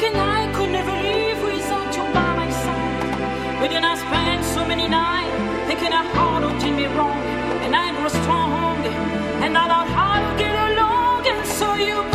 thinking I could never live without you by my side. But then I spent so many nights thinking our heart did me wrong, and I grew strong, and I learned how to get along, and so you